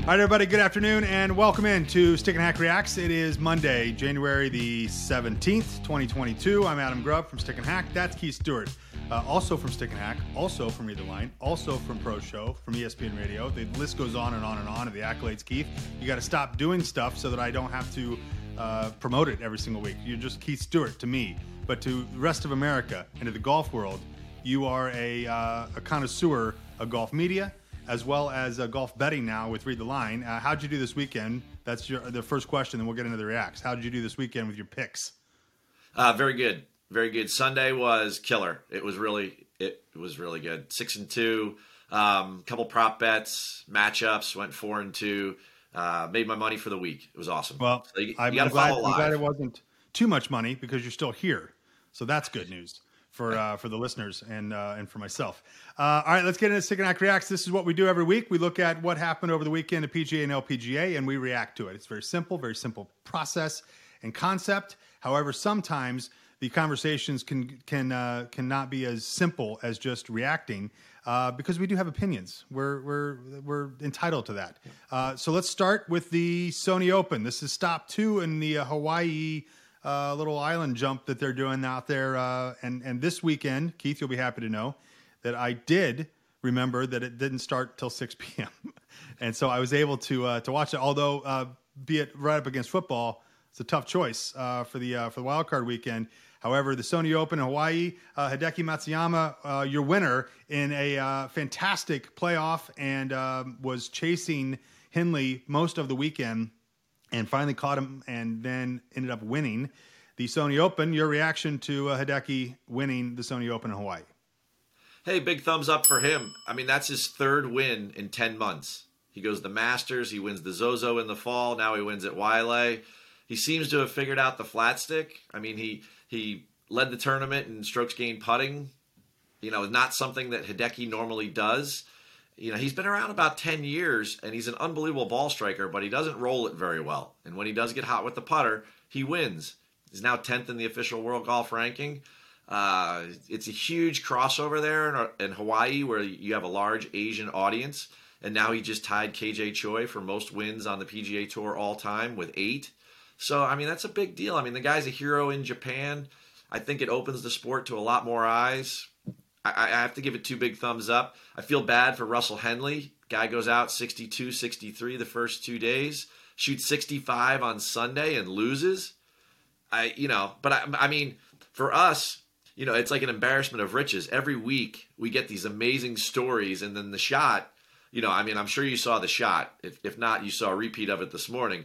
All right, everybody, good afternoon and welcome in to Stick and Hack Reacts. It is Monday, January the 17th, 2022. I'm Adam Grubb from Stick and Hack. That's Keith Stewart, also from Stick and Hack, also from Read the Line, also from Pro Show, from ESPN Radio. The list goes on and on and on of the accolades, Keith. You got to stop doing stuff so that I don't have to promote it every single week. You're just Keith Stewart to me, but to the rest of America and to the golf world, you are a connoisseur of golf media, as well as golf betting now with Read the Line. How'd you do this weekend? That's the first question, then we'll get into the reacts. How did you do this weekend with your picks? Very good. Very good. Sunday was killer. It was really good. 6-2, couple prop bets, matchups, went 4-2, made my money for the week. It was awesome. Well, so you I'm glad it wasn't too much money because you're still here. So that's good news for the listeners and for myself. All right, let's get into Stick and Hack Reacts. This is what we do every week. We look at what happened over the weekend at PGA and LPGA, and we react to it. It's very simple process and concept. However, sometimes the conversations cannot be as simple as just reacting because we do have opinions. We're entitled to that. So let's start with the Sony Open. This is stop 2 in the Hawaii little island jump that they're doing out there. And this weekend, Keith, you'll be happy to know that I did remember that it didn't start till 6 p.m. And so I was able to watch it. Although, be it right up against football, it's a tough choice for the wild card weekend. However, the Sony Open in Hawaii, Hideki Matsuyama, your winner in a fantastic playoff, and was chasing Hindley most of the weekend, and finally caught him, and then ended up winning the Sony Open. Your reaction to Hideki winning the Sony Open in Hawaii? Hey, big thumbs up for him. I mean, that's his third win in 10 months. He goes to the Masters. He wins the Zozo in the fall. Now he wins at Wailea. He seems to have figured out the flat stick. I mean, he led the tournament in strokes gained putting. You know, not something that Hideki normally does. You know, he's been around about 10 years, and he's an unbelievable ball striker, but he doesn't roll it very well. And when he does get hot with the putter, he wins. He's now 10th in the official world golf ranking. It's a huge crossover there in Hawaii, where you have a large Asian audience. And now he just tied KJ Choi for most wins on the PGA Tour all time with 8. So, I mean, that's a big deal. I mean, the guy's a hero in Japan. I think it opens the sport to a lot more eyes. I have to give it 2 big thumbs up. I feel bad for Russell Henley. Guy goes out 62, 63 the first 2 days, shoots 65 on Sunday and loses. I mean, for us, you know, it's like an embarrassment of riches. Every week we get these amazing stories, and then the shot, you know, I mean, I'm sure you saw the shot. If not, you saw a repeat of it this morning.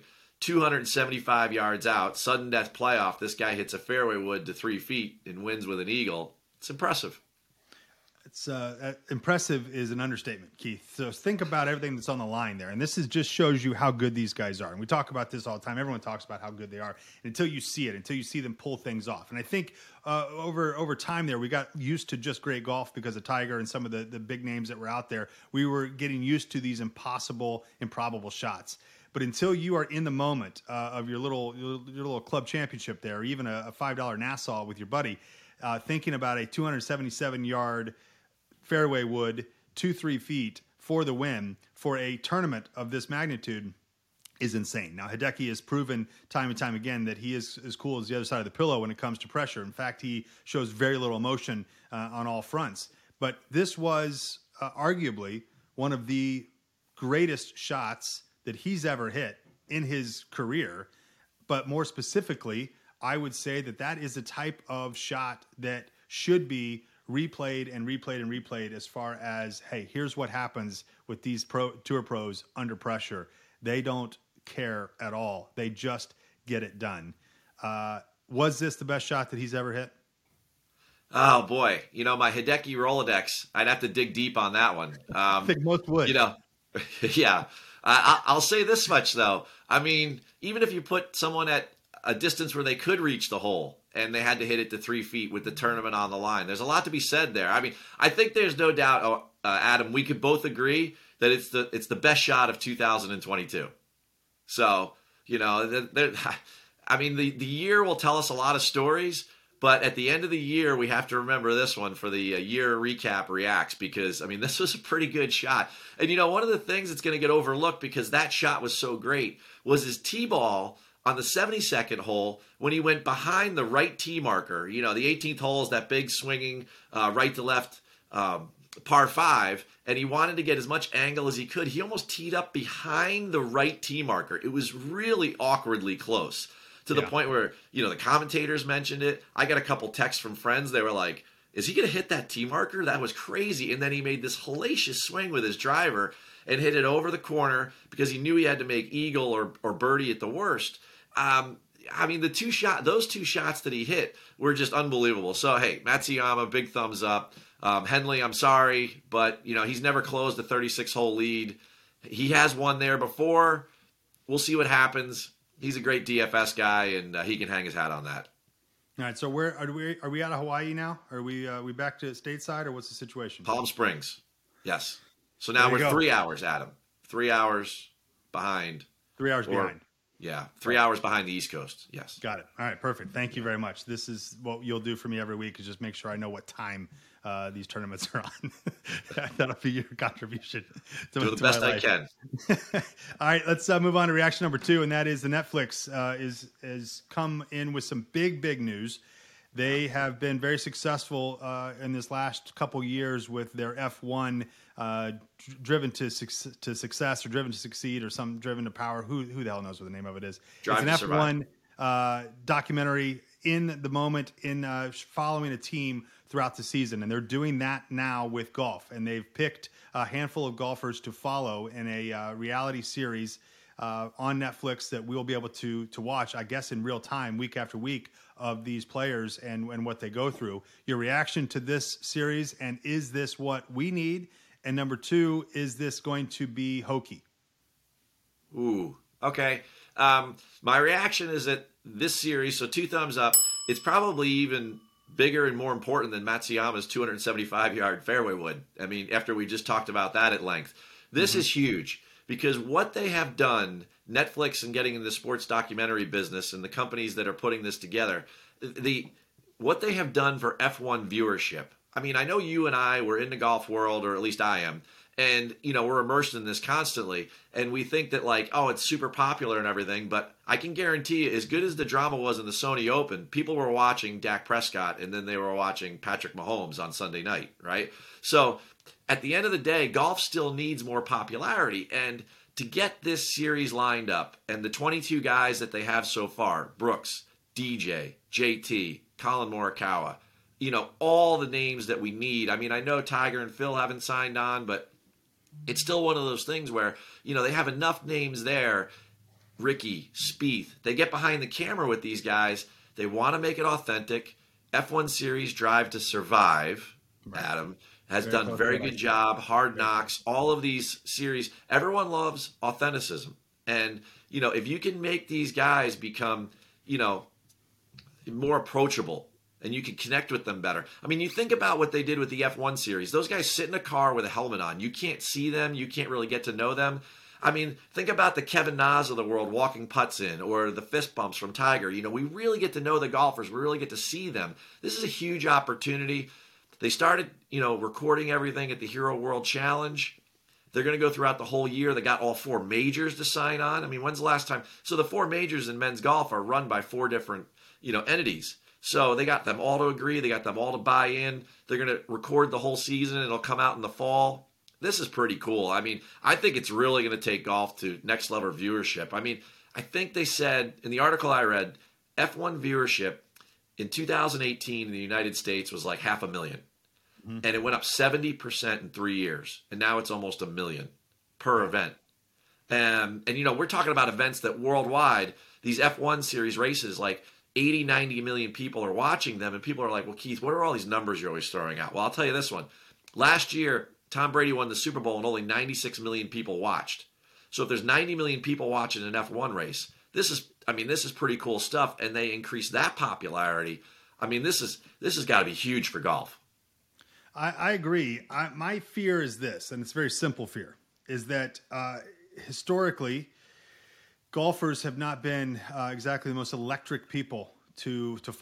275 yards out, sudden death playoff. This guy hits a fairway wood to 3 feet and wins with an eagle. It's impressive. It's impressive is an understatement, Keith. So think about everything that's on the line there. And this just shows you how good these guys are. And we talk about this all the time. Everyone talks about how good they are. And until you see it, until you see them pull things off. And I think over time there, we got used to just great golf because of Tiger and some of the big names that were out there. We were getting used to these impossible, improbable shots. But until you are in the moment of your little club championship there, or even a $5 Nassau with your buddy, thinking about a 277-yard fairway wood, 2-3 feet for the win for a tournament of this magnitude is insane. Now, Hideki has proven time and time again that he is as cool as the other side of the pillow when it comes to pressure. In fact, he shows very little emotion on all fronts. But this was arguably one of the greatest shots that he's ever hit in his career. But more specifically, I would say that is a type of shot that should be replayed and replayed and replayed as far as, hey, here's what happens with these tour pros under pressure. They don't care at all. They just get it done. Was this the best shot that he's ever hit? Oh, boy. You know, my Hideki Rolodex, I'd have to dig deep on that one. I think most would. You know, yeah. I'll say this much, though. I mean, even if you put someone at a distance where they could reach the hole and they had to hit it to 3 feet with the tournament on the line, there's a lot to be said there. I mean, I think there's no doubt, Adam, we could both agree that it's the best shot of 2022. So, you know, I mean, the year will tell us a lot of stories, But at the end of the year, we have to remember this one for the year recap reacts, because, I mean, this was a pretty good shot. And, one of the things that's going to get overlooked because that shot was so great was his tee ball on the 72nd hole when he went behind the right tee marker. The 18th hole is that big swinging right to left par 5, and he wanted to get as much angle as he could. He almost teed up behind the right tee marker. It was really awkwardly close. To the point where, the commentators mentioned it. I got a couple texts from friends. They were like, is he going to hit that tee marker? That was crazy. And then he made this hellacious swing with his driver and hit it over the corner because he knew he had to make eagle or birdie at the worst. Those two shots that he hit were just unbelievable. So, hey, Matsuyama, big thumbs up. Henley, I'm sorry, but, he's never closed a 36-hole lead. He has won there before. We'll see what happens. He's a great DFS guy, and he can hang his hat on that. All right, so where are we out of Hawaii now? Are we back to stateside, or what's the situation? Palm Springs, yes. So now we're 3 hours, Adam. 3 hours behind. 3 hours behind. Yeah, 3 hours behind the East Coast, yes. Got it. All right, perfect. Thank you very much. This is what you'll do for me every week, is just make sure I know what time these tournaments are on. That'll be your contribution to do the best I can. All right, let's move on to reaction number 2, and that is the Netflix is come in with some big news. They have been very successful in this last couple years with their F1 driven to success, or driven to succeed, or some driven to power. Who the hell knows what the name of it is? Drive it's an F1 documentary in the moment, in following a team throughout the season, and they're doing that now with golf. And they've picked a handful of golfers to follow in a reality series on Netflix that we'll be able to watch, I guess, in real time, week after week, of these players and what they go through. Your reaction to this series, and is this what we need? And number 2, is this going to be hokey? Ooh, okay. My reaction is that this series, so 2 thumbs up, it's probably even bigger and more important than Matsuyama's 275-yard fairway wood. I mean, after we just talked about that at length. This is huge, because what they have done, Netflix and getting in the sports documentary business, and the companies that are putting this together, what they have done for F1 viewership. I mean, I know you and I were in the golf world, or at least I am, and, we're immersed in this constantly, and we think that, it's super popular and everything, but I can guarantee you, as good as the drama was in the Sony Open, people were watching Dak Prescott, and then they were watching Patrick Mahomes on Sunday night, right? So, at the end of the day, golf still needs more popularity, and to get this series lined up, and the 22 guys that they have so far, Brooks, DJ, JT, Colin Morikawa, all the names that we need. I mean, I know Tiger and Phil haven't signed on, but it's still one of those things where, they have enough names there. Ricky, Spieth, they get behind the camera with these guys. They want to make it authentic. F1 Series Drive to Survive, right. Adam, has done a very good job. Hard Knocks, all of these series. Everyone loves authenticism. And, if you can make these guys become, more approachable, and you can connect with them better. I mean, you think about what they did with the F1 series. Those guys sit in a car with a helmet on. You can't see them. You can't really get to know them. I mean, think about the Kevin Nas of the world walking putts in, or the fist bumps from Tiger. We really get to know the golfers. We really get to see them. This is a huge opportunity. They started, recording everything at the Hero World Challenge. They're going to go throughout the whole year. They got all 4 majors to sign on. I mean, when's the last time? So the 4 majors in men's golf are run by 4 different, entities. So they got them all to agree. They got them all to buy in. They're going to record the whole season. It'll come out in the fall. This is pretty cool. I mean, I think it's really going to take golf to next level viewership. I mean, I think they said in the article I read, F1 viewership in 2018 in the United States was like 500,000. Mm-hmm. And it went up 70% in 3 years. And now it's almost 1 million per event. And we're talking about events that worldwide, these F1 series races, like 80, 90 million people are watching them. And people are like, well, Keith, what are all these numbers you're always throwing out? Well, I'll tell you this one. Last year, Tom Brady won the Super Bowl and only 96 million people watched. So if there's 90 million people watching an F1 race, this is pretty cool stuff. And they increase that popularity. I mean, this has got to be huge for golf. I agree. My fear is this, and it's a very simple fear, is that historically, golfers have not been exactly the most electric people to follow.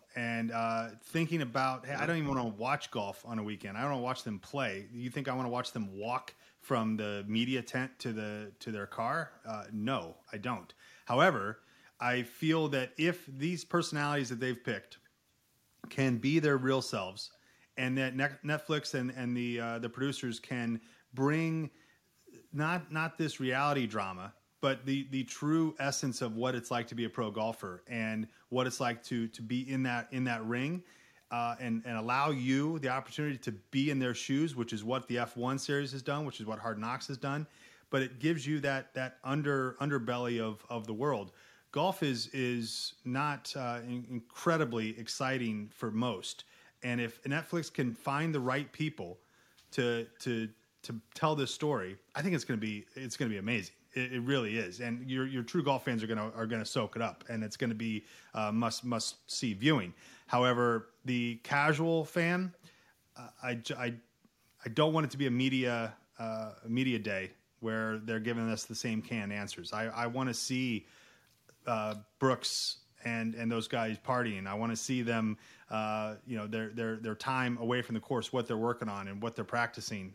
and thinking about, hey, I don't even want to watch golf on a weekend. I don't want to watch them play. You think I want to watch them walk from the media tent to their car? No, I don't. However, I feel that if these personalities that they've picked can be their real selves, and that Netflix and the producers can bring not this reality drama, but the true essence of what it's like to be a pro golfer and what it's like to be in that ring, and allow you the opportunity to be in their shoes, which is what the F1 series has done, which is what Hard Knocks has done. But it gives you that underbelly of the world. Golf is not incredibly exciting for most, and if Netflix can find the right people to tell this story, I think it's going to be amazing. It really is, and your true golf fans are gonna soak it up, and it's going to be must see viewing. However, the casual fan, I don't want it to be a media day where they're giving us the same canned answers. I want to see Brooks and those guys partying. I want to see them, their time away from the course, what they're working on and what they're practicing.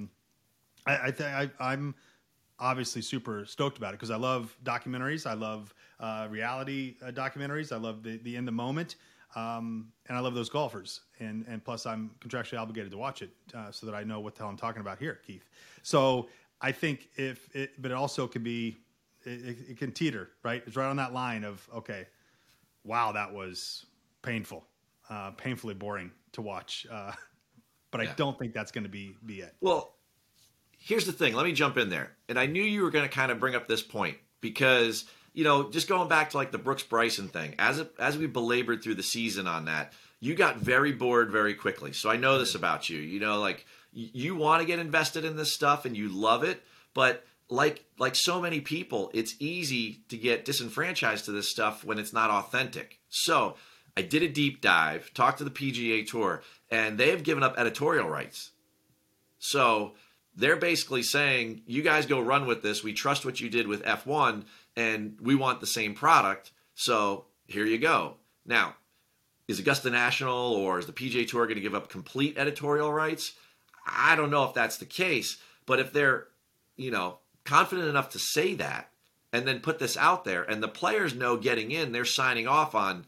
I'm obviously super stoked about it because I love documentaries. I love reality documentaries. I love the in the moment, and I love those golfers. And plus, I'm contractually obligated to watch it so that I know what the hell I'm talking about here, Keith. So I think but it also can be. It can teeter, right? It's right on that line of, okay, wow, that was painful, painfully boring to watch. But I don't think that's going to be it. Well, here's the thing. Let me jump in there. And I knew you were going to kind of bring up this point because, just going back to like the Brooks Bryson thing, as we belabored through the season on that, you got very bored very quickly. So I know this about you. You want to get invested in this stuff and you love it, but like so many people, it's easy to get disenfranchised to this stuff when it's not authentic. So I did a deep dive, talked to the PGA Tour, and they have given up editorial rights. So they're basically saying, you guys go run with this. We trust what you did with F1, and we want the same product. So here you go. Now, is Augusta National or is the PGA Tour going to give up complete editorial rights? I don't know if that's the case, but if they're, confident enough to say that and then put this out there and the players know getting in, they're signing off on,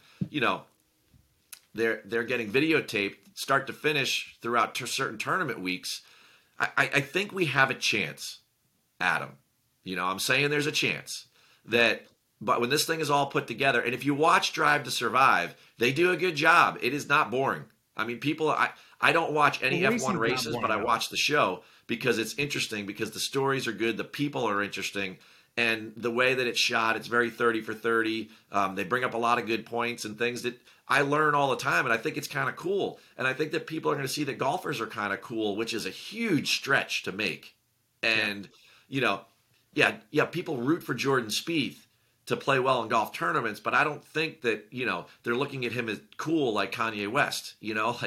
they're getting videotaped start to finish throughout certain tournament weeks. I think we have a chance, Adam. I'm saying there's a chance that, but when this thing is all put together, and if you watch Drive to Survive, they do a good job. It is not boring. I mean, I don't watch any F1 races, but I watch the show because it's interesting, because the stories are good, the people are interesting, and the way that it's shot, it's very 30 for 30. They bring up a lot of good points and things that I learn all the time, and I think it's kind of cool. And I think that people are going to see that golfers are kind of cool, which is a huge stretch to make. And, people root for Jordan Spieth to play well in golf tournaments, but I don't think that, they're looking at him as cool like Kanye West,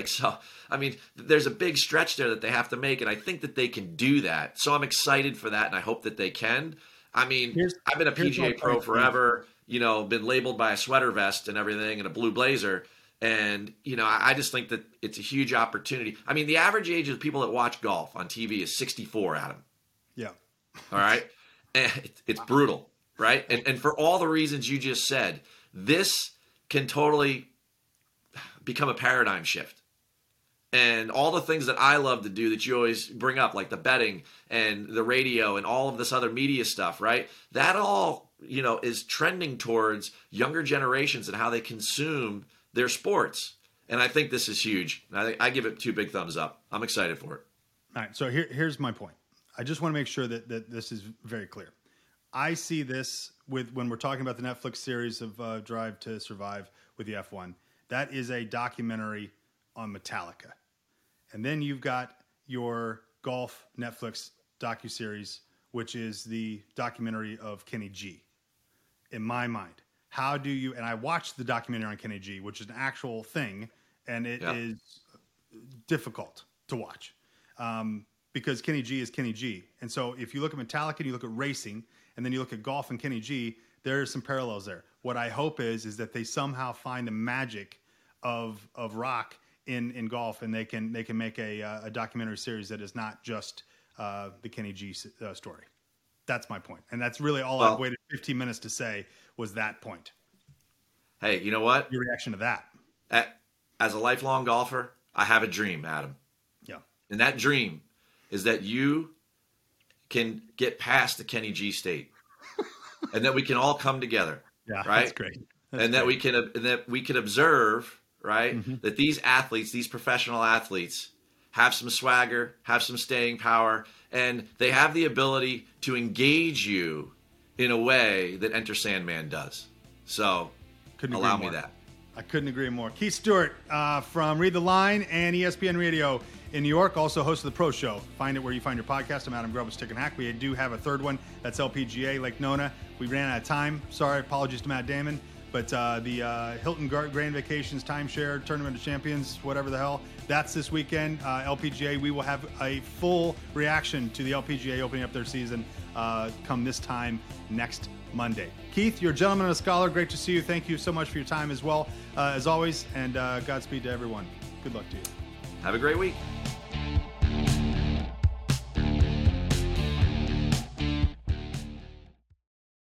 there's a big stretch there that they have to make, and I think that they can do that. So I'm excited for that, and I hope that they can. I've been a PGA pro forever, been labeled by a sweater vest and everything and a blue blazer. And, I just think that it's a huge opportunity. I mean, the average age of people that watch golf on TV is 64, Adam. Yeah. All right. And it's brutal. Right. And for all the reasons you just said, this can totally become a paradigm shift. And all the things that I love to do that you always bring up, like the betting and the radio and all of this other media stuff, right? That all, is trending towards younger generations and how they consume their sports. And I think this is huge. I give it 2 big thumbs up. I'm excited for it. All right. So here's my point. I just want to make sure that this is very clear. I see this when we're talking about the Netflix series of Drive to Survive with the F1. That is a documentary on Metallica. And then you've got your golf Netflix docuseries, which is the documentary of Kenny G. In my mind, how do you, and I watched the documentary on Kenny G, which is an actual thing, and it is difficult to watch because Kenny G is Kenny G. And so if you look at Metallica and you look at racing, and then you look at golf and Kenny G, there are some parallels there. What I hope is that they somehow find the magic of rock in golf, and they can make a documentary series that is not just the Kenny G story. That's my point, and that's really all I've waited 15 minutes to say was that point. Hey, you know what? Your reaction to that? As a lifelong golfer, I have a dream, Adam. Yeah, and that dream is that you can get past the Kenny G state, and that we can all come together. Yeah, right. That's great. That we can observe, right, that these athletes, these professional athletes, have some swagger, have some staying power, and they have the ability to engage you in a way that Enter Sandman does. So, allow me that. I couldn't agree more. Keith Stewart from Read the Line and ESPN Radio in New York, also host of the Pro Show. Find it where you find your podcast. I'm Adam Grubb with Stick and Hack. We do have a third one. That's LPGA Lake Nona. We ran out of time. Sorry, apologies to Matt Damon. But the Hilton Grand Vacations Timeshare Tournament of Champions, whatever the hell, that's this weekend. LPGA, we will have a full reaction to the LPGA opening up their season come this time next Monday. Keith, you're a gentleman and a scholar. Great to see you. Thank you so much for your time as well, as always. And Godspeed to everyone. Good luck to you. Have a great week.